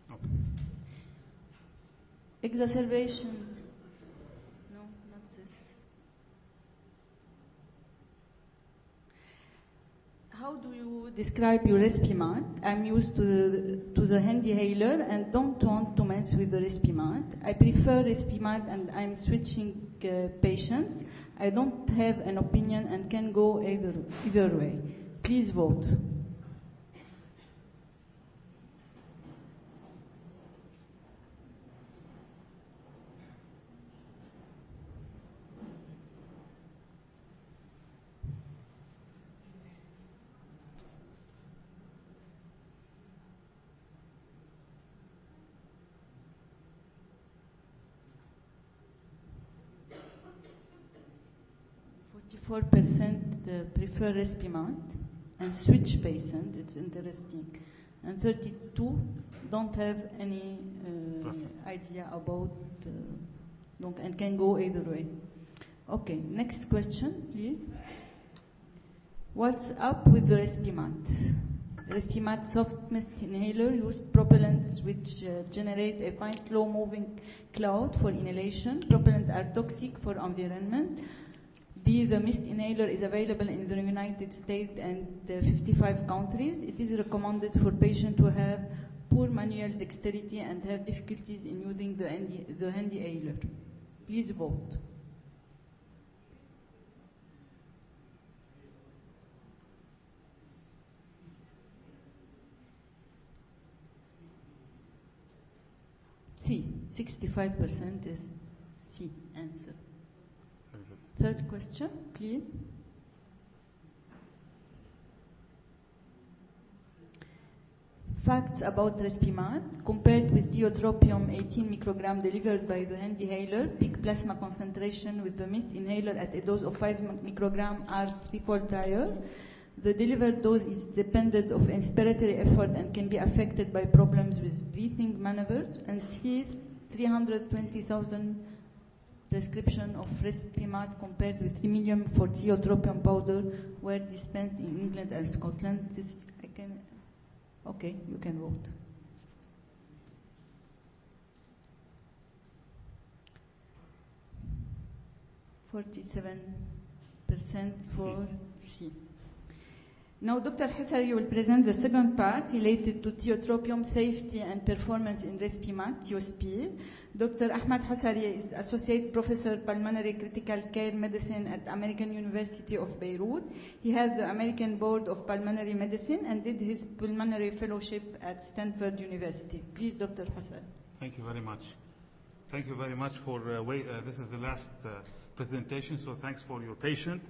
Okay. Exacerbation. No, not this. How do you describe your Respimat? I'm used to the HandiHaler and don't want to mess with the Respimat. I prefer Respimat and I'm switching patients. I don't have an opinion and can go either way. Please vote. Four percent prefer Respimat and switch patient. It's interesting, and 32 don't have any idea about and can go either way. Okay, next question, please. What's up with the Respimat? Respimat soft mist inhaler use propellants which generate a fine slow-moving cloud for inhalation. Propellants are toxic for environment. B, the mist inhaler is available in the United States and 55 countries. It is recommended for patients who have poor manual dexterity and have difficulties in using the HandiHaler. Please vote. C, 65% is C answer. Third question, please. Facts about Respimat. Compared with tiotropium 18 microgram delivered by the HandiHaler, peak plasma concentration with the mist inhaler at a dose of 5 microgram are threefold higher. The delivered dose is dependent of inspiratory effort and can be affected by problems with breathing maneuvers. And C, 320,000 prescription of Respimat compared with 3 million for tiotropium powder were dispensed in England and Scotland. Okay, you can vote. %47 for C. Now, Dr. Husari will present the second part related to tiotropium safety and performance in Respimat, TioSpeed. Dr. Ahmad Husari is Associate Professor Pulmonary Critical Care Medicine at American University of Beirut. He has the American Board of Pulmonary Medicine and did his pulmonary fellowship at Stanford University. Please, Dr. Husari. Thank you very much. Thank you very much for this is the last presentation, so thanks for your patience.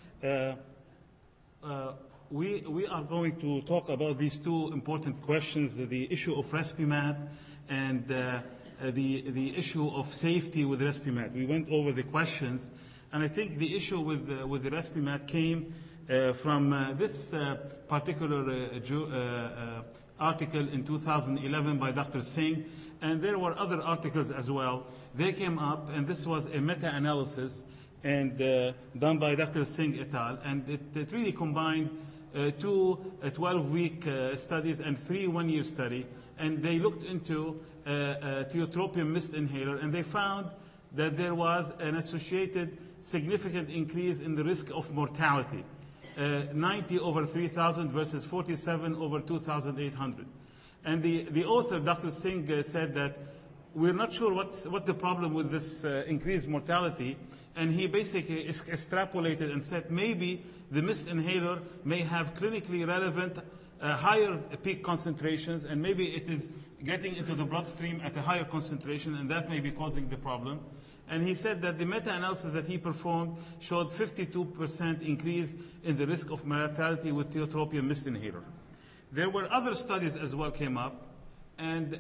We are going to talk about these two important questions, the issue of Respimat and the issue of safety with Respimat. We went over the questions, and I think the issue with the Respimat came from this particular article in 2011 by Dr. Singh, and there were other articles as well. They came up, and this was a meta-analysis and done by Dr. Singh et al., and it really combined two 12-week studies and 3 one-year study, and they looked into tiotropium mist inhaler, and they found that there was an associated significant increase in the risk of mortality, 90 over 3,000 versus 47 over 2,800. And the author, Dr. Singh, said that we're not sure what the problem with this increased mortality, and he basically extrapolated and said maybe the mist inhaler may have clinically relevant higher peak concentrations, and maybe it is getting into the bloodstream at a higher concentration, and that may be causing the problem. And he said that the meta-analysis that he performed showed 52% increase in the risk of mortality with tiotropium mist inhaler. There were other studies as well came up, and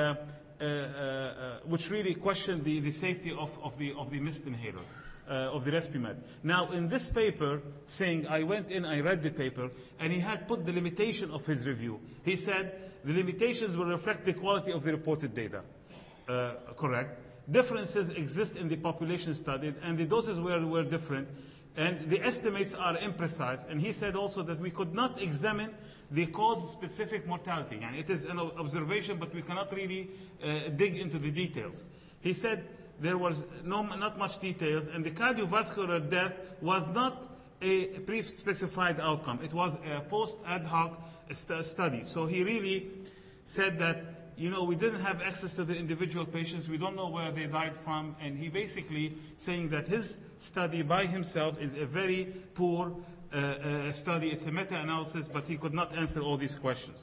which really questioned the safety of the mist inhaler, of the Respimat. Now, in this paper, Singh, I went in, I read the paper, and he had put the limitation of his review. He said the limitations will reflect the quality of the reported data. Correct. Differences exist in the population studied, and the doses were different. And the estimates are imprecise. And he said also that we could not examine the cause-specific mortality. And it is an observation, but we cannot really dig into the details. He said there was not much details, and the cardiovascular death was not a pre-specified outcome. It was a post-ad hoc study. So he really said that, we didn't have access to the individual patients. We don't know where they died from. And he basically saying that his study by himself is a very poor study. It's a meta-analysis, but he could not answer all these questions.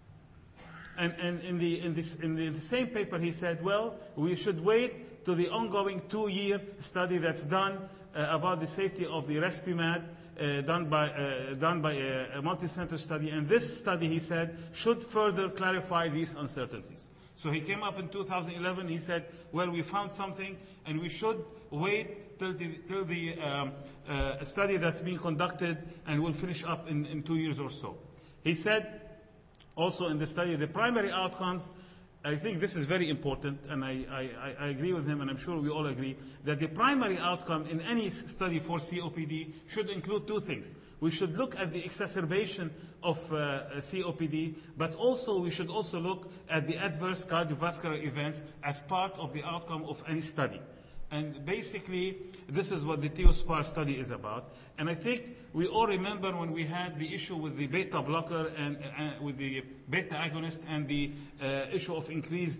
And in the same paper, he said, well, we should wait to the ongoing 2-year study that's done about the safety of the Respimat, done by a multi-center study. And this study, he said, should further clarify these uncertainties. So he came up in 2011. He said, well, we found something, and we should wait till the study that's being conducted, and we'll finish up in 2 years or so. He said, also in the study, the primary outcomes, I think this is very important, and I agree with him, and I'm sure we all agree, that the primary outcome in any study for COPD should include 2 things. We should look at the exacerbation of COPD, but also we should also look at the adverse cardiovascular events as part of the outcome of any study. And basically, this is what the TEOSPAR study is about. And I think we all remember when we had the issue with the beta blocker and with the beta agonist and the issue of increased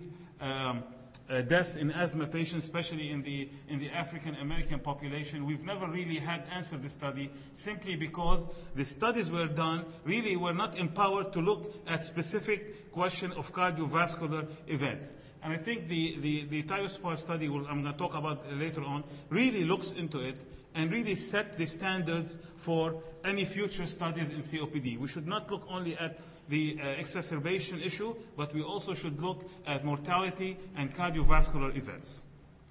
deaths in asthma patients, especially in the African American population. We've never really had answered the study simply because the studies were done really were not empowered to look at specific question of cardiovascular events. And I think the TEOSPAR study, I'm going to talk about later on, really looks into it and really set the standards for any future studies in COPD. We should not look only at the exacerbation issue, but we also should look at mortality and cardiovascular events.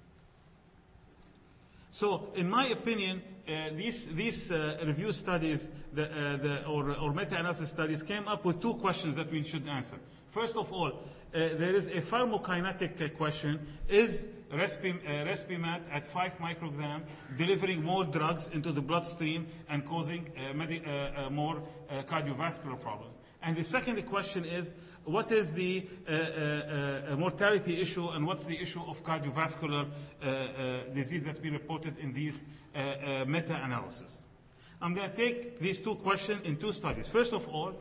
So, in my opinion, these review studies or meta-analysis studies came up with 2 questions that we should answer. First of all, there is a pharmacokinetic question. Is Respimat at 5 microgram delivering more drugs into the bloodstream and causing more cardiovascular problems? And the second question is, what is the mortality issue and what's the issue of cardiovascular disease that's been reported in these meta-analysis? I'm going to take these 2 questions in 2 studies. First of all,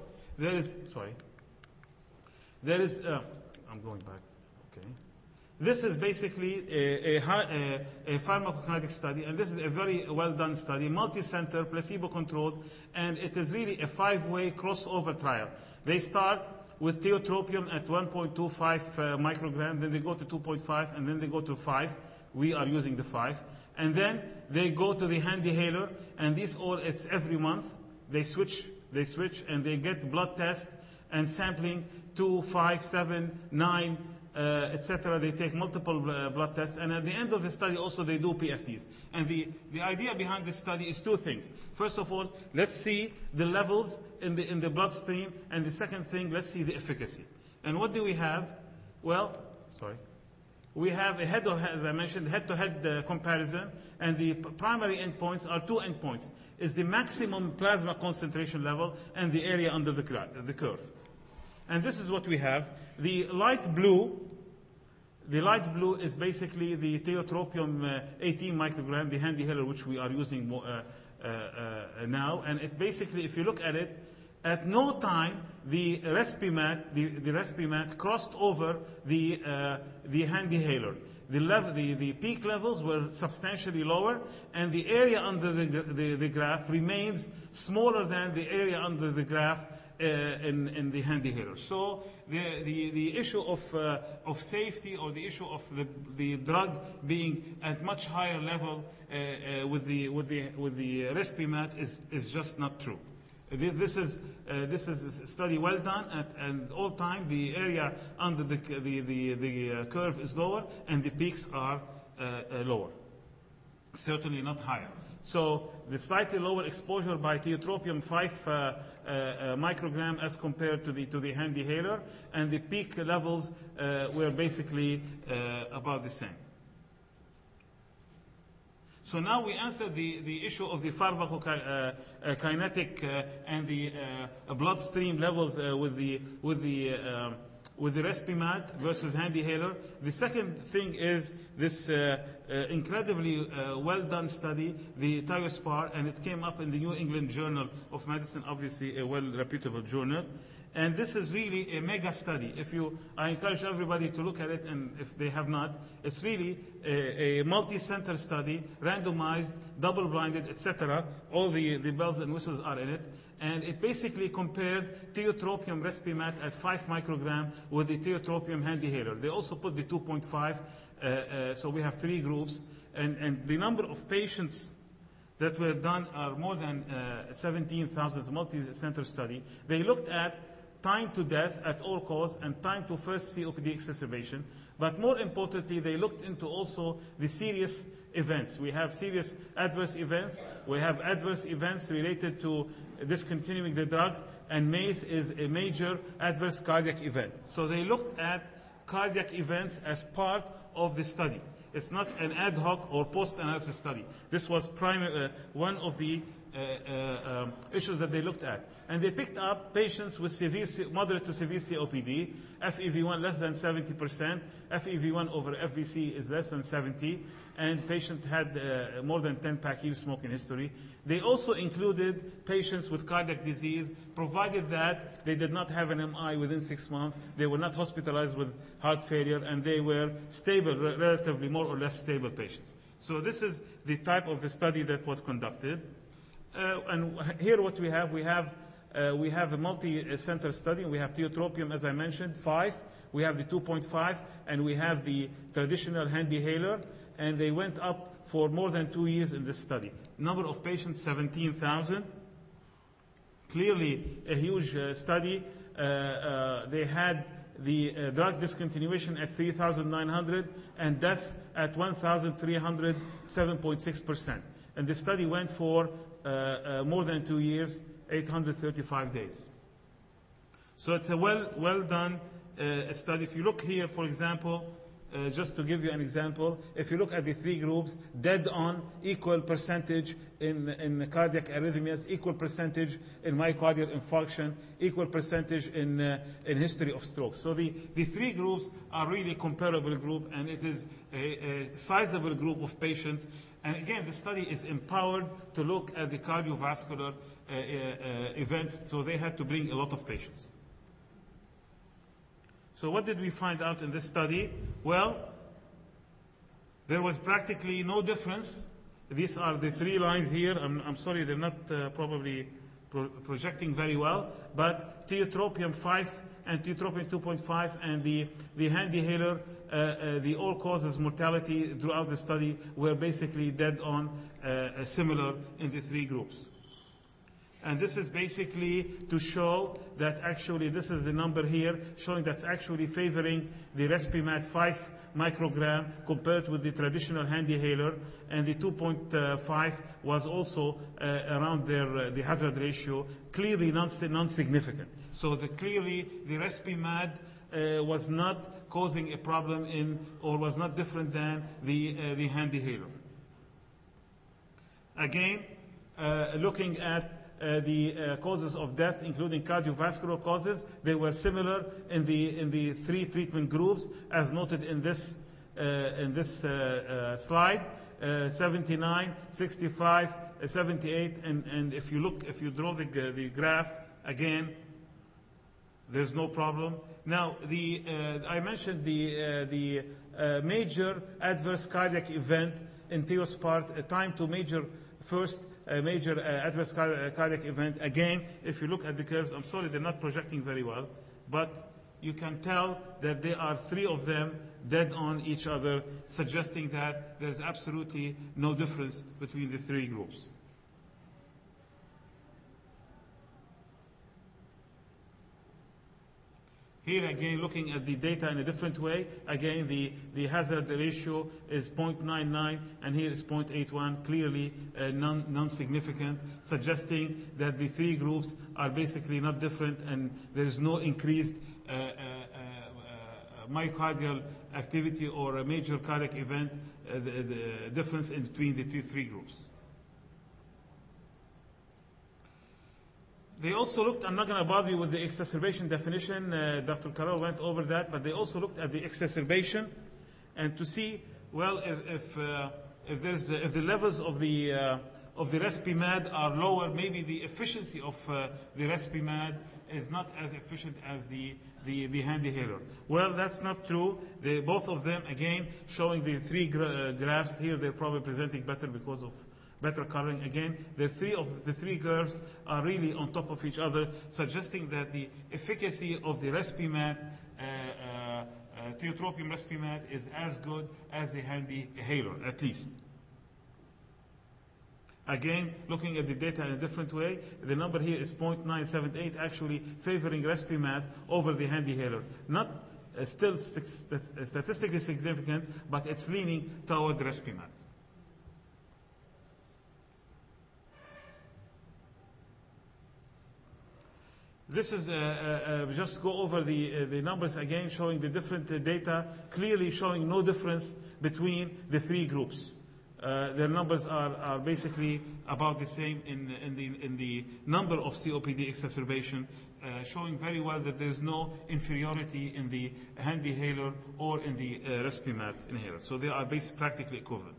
I'm going back. Okay. This is basically a pharmacokinetic study, and this is a very well-done study, multi-center, placebo-controlled, and it is really a 5-way crossover trial. They start with tiotropium at 1.25 microgram, then they go to 2.5, and then they go to 5. We are using the 5. And then they go to the HandiHaler, and it's every month. They switch, and they get blood tests and sampling 2, 5, 7, 9, etc. They take multiple blood tests, and at the end of the study also they do PFTs. And the idea behind this study is 2 things. First of all, let's see the levels in the bloodstream, and the second thing, let's see the efficacy. And what do we have? We have as I mentioned, head-to-head comparison, and the primary endpoints are 2 endpoints. Is the maximum plasma concentration level and the area under the curve. And this is what we have. The light blue is basically the tiotropium 18 microgram, the HandiHaler, which we are using now. And it basically, if you look at it, at no time the Respimat crossed over the HandiHaler. The peak levels were substantially lower, and the area under the graph remains smaller than the area under the graph in the HandiHaler. So the issue of safety, or the issue of the drug being at much higher level with the Respimat is just not true. This is a study well done, and all time the area under the curve is lower, and the peaks are lower, certainly not higher. So the slightly lower exposure by tiotropium 5 microgram as compared to the HandiHaler, and the peak levels were basically about the same. So now we answer the issue of the pharmacokinetic and the bloodstream levels with the Respimat versus HandiHaler. The second thing is this incredibly well-done study, the TIOSPAR, and it came up in the New England Journal of Medicine, obviously a well-reputable journal. And this is really a mega study. I encourage everybody to look at it, and if they have not, it's really a multi-center study, randomized, double-blinded, etc. All the bells and whistles are in it. And it basically compared tiotropium Respimat at 5 microgram with the tiotropium HandiHaler. They also put the 2.5, so we have 3 groups. And the number of patients that were done are more than 17,000. It's a multi-center study. They looked at time to death at all cause and time to first COPD exacerbation. But more importantly, they looked into also the serious events. We have serious adverse events. We have adverse events related to discontinuing the drugs, and MACE is a major adverse cardiac event. So they looked at cardiac events as part of the study. It's not an ad hoc or post-analysis study. This was one of the issues that they looked at. And they picked up patients with moderate to severe COPD, FEV1 less than 70%, FEV1 over FVC is less than 70, and patient had more than 10-pack years smoking history. They also included patients with cardiac disease, provided that they did not have an MI within 6 months, they were not hospitalized with heart failure, and they were stable, relatively more or less stable patients. So this is the type of the study that was conducted. And here what we have a multi-center study. We have tiotropium, as I mentioned, 5. We have the 2.5, and we have the traditional HandiHaler, and they went up for more than 2 years in this study. Number of patients, 17,000. Clearly a huge study. They had the drug discontinuation at 3,900 and deaths at 1,307.6%. And the study went for more than 2 years, 835 days. So it's a well done study. If you look here, for example, just to give you an example, if you look at the 3 groups, dead on, equal percentage in cardiac arrhythmias, equal percentage in myocardial infarction, equal percentage in history of stroke. So the 3 groups are really comparable group, and it is a sizable group of patients. And again, the study is empowered to look at the cardiovascular events, so they had to bring a lot of patients. So what did we find out in this study? Well, there was practically no difference. These are the 3 lines here. I'm sorry, they're not probably projecting very well, but tiotropium 5 and tiotropium 2.5 and the HandiHaler, the all causes mortality throughout the study were basically dead on, similar in the 3 groups. And this is basically to show that actually this is the number here showing that's actually favoring the Respimat 5 microgram compared with the traditional HandiHaler, and the 2.5 was also around the hazard ratio, clearly non-significant. So clearly the Respimat was not causing a problem or was not different than the HandiHaler. Again, looking at the causes of death, including cardiovascular causes, they were similar in the 3 treatment groups, as noted in this slide: 79, 65, 78, and if you draw the graph again, there's no problem. Now, I mentioned the major adverse cardiac event in TIOSPAR, time to major adverse cardiac event. Again, if you look at the curves, I'm sorry, they're not projecting very well, but you can tell that there are 3 of them dead on each other, suggesting that there's absolutely no difference between the 3 groups. Here again, looking at the data in a different way, again the hazard ratio is 0.99 and here is 0.81, clearly non-significant, suggesting that the 3 groups are basically not different and there is no increased myocardial activity or a major cardiac event, the difference in between the three groups. They also looked, I'm not going to bother you with the exacerbation definition, Dr. Carroll went over that, but they also looked at the exacerbation and to see, well, if the levels of the Respimat are lower, maybe the efficiency of the Respimat is not as efficient as the HandiHaler. Well, that's not true. Both of them, again, showing the three graphs here, they're probably presenting better because of better coloring. Again, the three curves are really on top of each other, suggesting that the efficacy of the Respimat, tiotropium Respimat, is as good as the HandiHaler, at least. Again, looking at the data in a different way, the number here is 0.978, actually favoring Respimat over the HandiHaler. Not still statistically significant, but it's leaning toward Respimat. This is just go over the numbers again, showing the different data, clearly showing no difference between the three groups. Their numbers are basically about the same in the number of COPD exacerbation, showing very well that there is no inferiority in the HandiHaler or in the Respimat inhaler. So they are practically equivalent.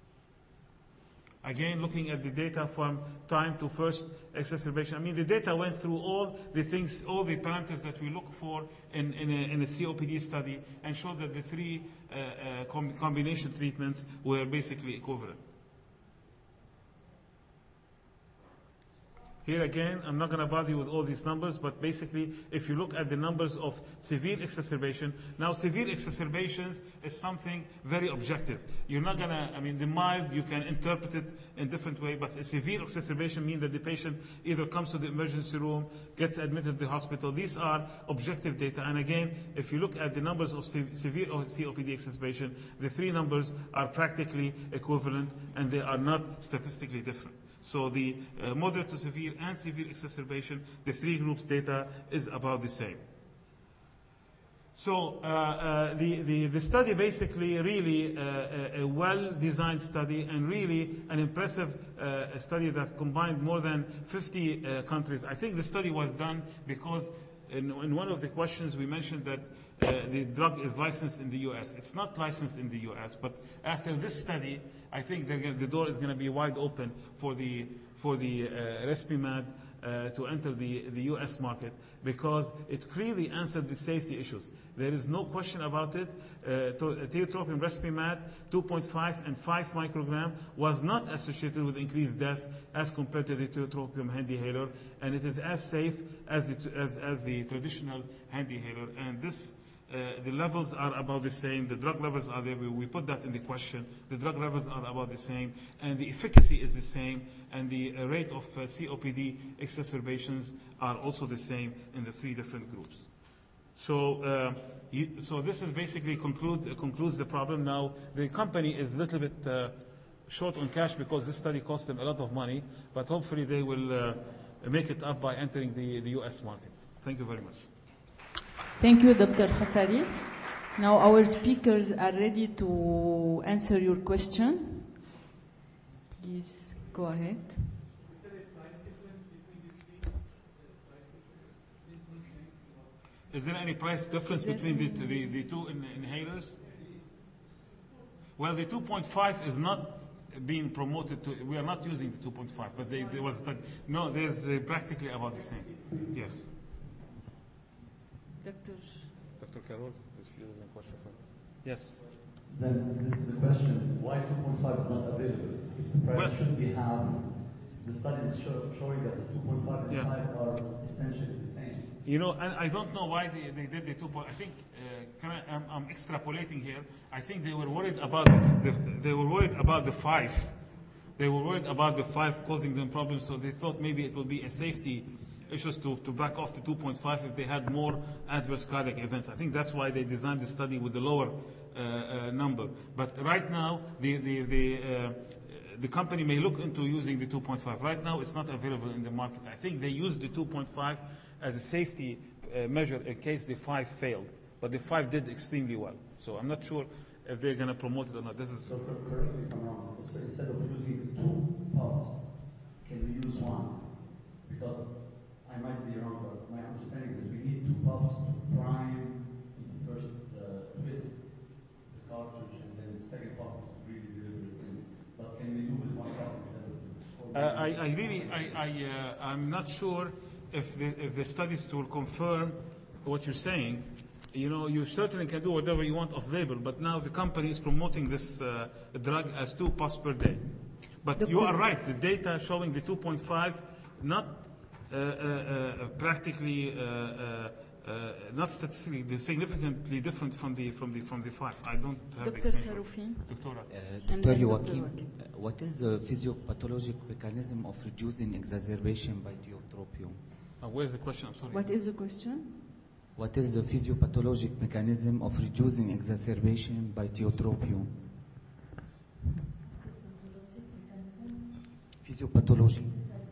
Again, looking at the data from time to first exacerbation. I mean, the data went through all the things, all the parameters that we look for in a COPD study, and showed that the three combination treatments were basically equivalent. Here again, I'm not going to bother you with all these numbers, but basically, if you look at the numbers of severe exacerbation, now severe exacerbations is something very objective. You're not going to, I mean, the mild, you can interpret it in different way, but a severe exacerbation means that the patient either comes to the emergency room, gets admitted to the hospital. These are objective data. And again, if you look at the numbers of severe COPD exacerbation, the three numbers are practically equivalent, and they are not statistically different. So the moderate to severe and severe exacerbation, the three groups data is about the same. So the study basically really a well-designed study, and really an impressive study that combined more than 50 countries. I think the study was done because in one of the questions we mentioned that the drug is licensed in the U.S. It's not licensed in the U.S., but after this study, I think the door is going to be wide open for the Respimat to enter the U.S. market, because it clearly answered the safety issues. There is no question about it. Tiotropium Respimat 2.5 and 5 microgram was not associated with increased deaths as compared to the tiotropium HandiHaler, and it is as safe as the traditional HandiHaler. And this the levels are about the same. The drug levels are there. We put that in the question. The drug levels are about the same, and the efficacy is the same, and the rate of COPD exacerbations are also the same in the three different groups. So this is basically concludes the problem. Now the company is a little bit short on cash because this study cost them a lot of money, but hopefully they will make it up by entering the U.S. market. Thank you very much. Thank you, Dr. Hassari. Now our speakers are ready to answer your question. Please go ahead. Is there any price difference between the two inhalers? Well, the 2.5 is not being promoted. We are not using the 2.5, but there's practically about the same. Yes. Dr. Carroll, this is a question for you. Yes. Then this is the question: why 2.5 is not available? If the price should be half, the study is showing that the 2.5 and 5 are essentially the same. You know, and I don't know why they did the 2.5. I think I'm extrapolating here. I think they were worried about the 5. They were worried about the 5 causing them problems, so they thought maybe it would be a safety issues to back off to 2.5 if they had more adverse cardiac events. I think that's why they designed the study with the lower number. But right now, the company may look into using the 2.5. Right now, it's not available in the market. I think they used the 2.5 as a safety measure in case the 5 failed. but the 5 did extremely well. So I'm not sure if they're going to promote it or not. This is So correct me if I'm wrong. So instead of using 2 puffs, can we use 1? Because I might be wrong, but my understanding is that we need 2 puffs to prime, to first twist the cartridge, and then the second puff is really deliver it in. But can we do with 1 puff instead of 2? I'm not sure if the studies will confirm what you're saying. You know, you certainly can do whatever you want off-label, but now the company is promoting this drug as 2 puffs per day. But you are right. The data showing the 2.5, not practically, not statistically significantly different from the 5. I don't have Dr. the Sarufi. Dr. Joachim, what is the physiopathologic mechanism of reducing exacerbation by tiotropium? Where's the question? I'm sorry. What is the question? What is the physiopathologic mechanism of reducing exacerbation by tiotropium? Physiopathology.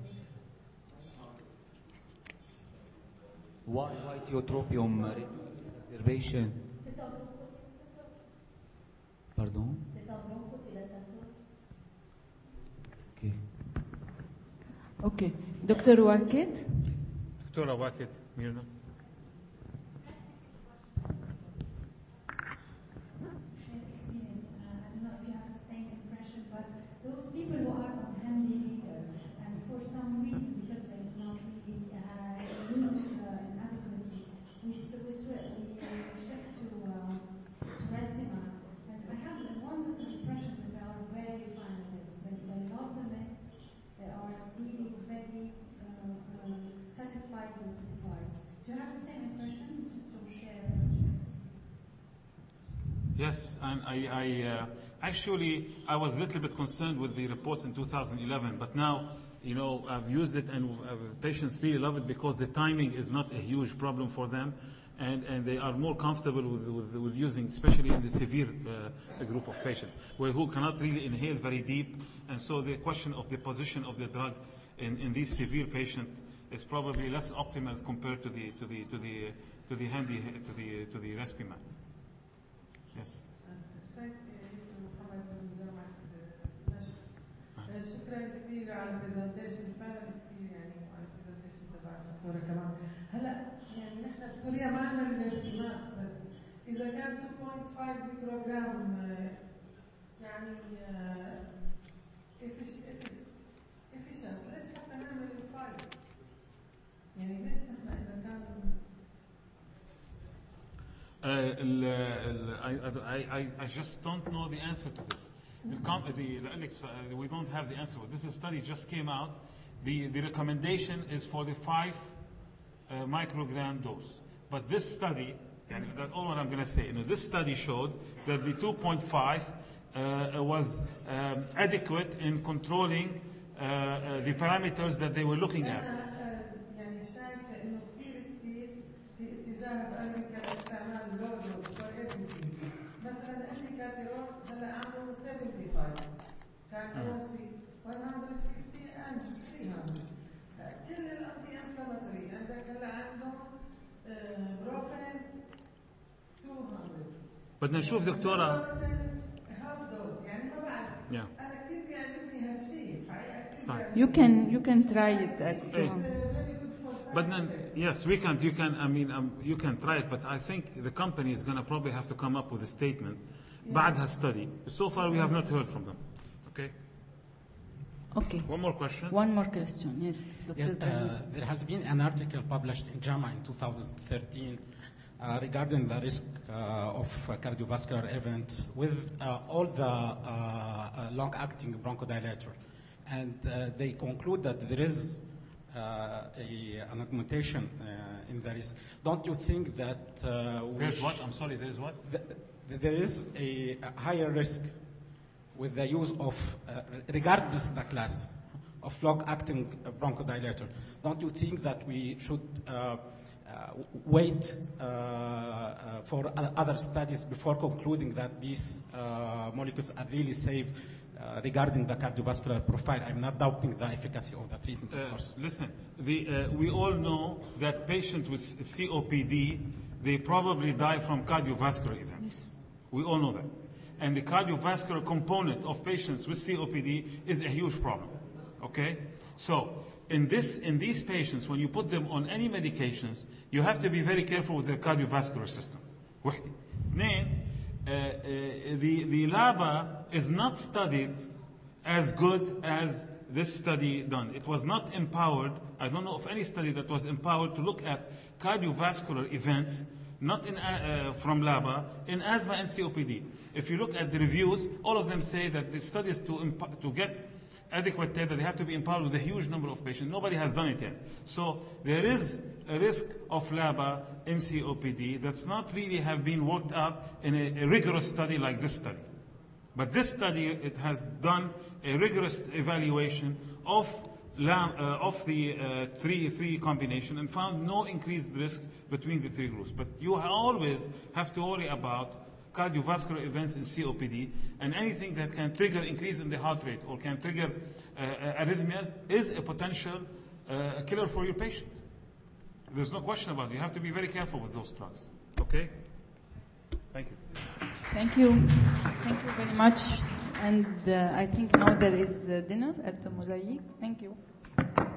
Why tiotropium reduces exacerbation? Pardon? Okay. Okay. Dr. Waked? Dr. Waked, Mirna. Those people who are on HandiHaler and for some reason, because they cannot really use it inadequately, we shift to Respimat. And I have a wonderful impression that they are very fine with it. They love the mists. They are really very satisfied with the device. Do you have the same impression? Just to share. Yes, and actually, I was a little bit concerned with the reports in 2011, but now, you know, I've used it and patients really love it because the timing is not a huge problem for them, and they are more comfortable with using, especially in the severe group of patients, who cannot really inhale very deep, and so the question of the position of the drug in these severe patients is probably less optimal compared to the Respimat. Yes. شكرا كثير على البرزنتيشن، فعلا كثير يعني، وعلى البرزنتيشن تبع الدكتوره كمان. هلا يعني نحن بسوريا ما عندنا الرسمات، بس اذا كان 2.5 ميكروغرام يعني efficient، ليش حتى نعمل 5؟ يعني ليش نحن اذا كان I just don't know the answer to this. We don't have the answer. This study just came out. The recommendation is for the 5 microgram dose. But this study, that's all what I'm going to say. This study showed that the 2.5 was adequate in controlling the parameters that they were looking at. كان روسي 150 and 300. كل الانتي انفلاماتوري عندك هلا عندهم بروفين 200. بدنا نشوف دكتورة. هاف دوز يعني ما بعرف. أنا كثير بيعجبني هالشيء حقيقة. You can try it at home. But then, yes, we can. You can. I mean, you can try it. But I think the company is going to probably have to come up with a statement. بعدها study. So far, we have not heard from them. Okay. Okay. One more question. One more question. Yes, Dr. There has been an article published in JAMA in 2013 regarding the risk of cardiovascular event with all the long-acting bronchodilator, and they conclude that there is an augmentation in the risk. Don't you think that there's what? I'm sorry. There's what? There is a higher risk with the use of, regardless of the class, of long-acting bronchodilator. Don't you think that we should wait for other studies before concluding that these molecules are really safe regarding the cardiovascular profile? I'm not doubting the efficacy of the treatment, of course. Listen, we all know that patients with COPD they probably die from cardiovascular events. We all know that. And the cardiovascular component of patients with COPD is a huge problem. Okay? So, in these patients, when you put them on any medications, you have to be very careful with their cardiovascular system. وحدة. The LABA is not studied as good as this study done. It was not empowered. I don't know of any study that was empowered to look at cardiovascular events, not from LABA, in asthma and COPD. If you look at the reviews, all of them say that the studies to get adequate data, they have to be empowered with a huge number of patients. Nobody has done it yet. So there is a risk of LABA in COPD that's not really have been worked out in a rigorous study like this study. But this study, it has done a rigorous evaluation of the three combination and found no increased risk between the three groups. But you always have to worry about cardiovascular events in COPD, and anything that can trigger increase in the heart rate or can trigger arrhythmias is a potential killer for your patient. There's no question about it. You have to be very careful with those drugs. Okay? Thank you. Thank you. Thank you very much. And I think now there is dinner at the Mosaic. Thank you.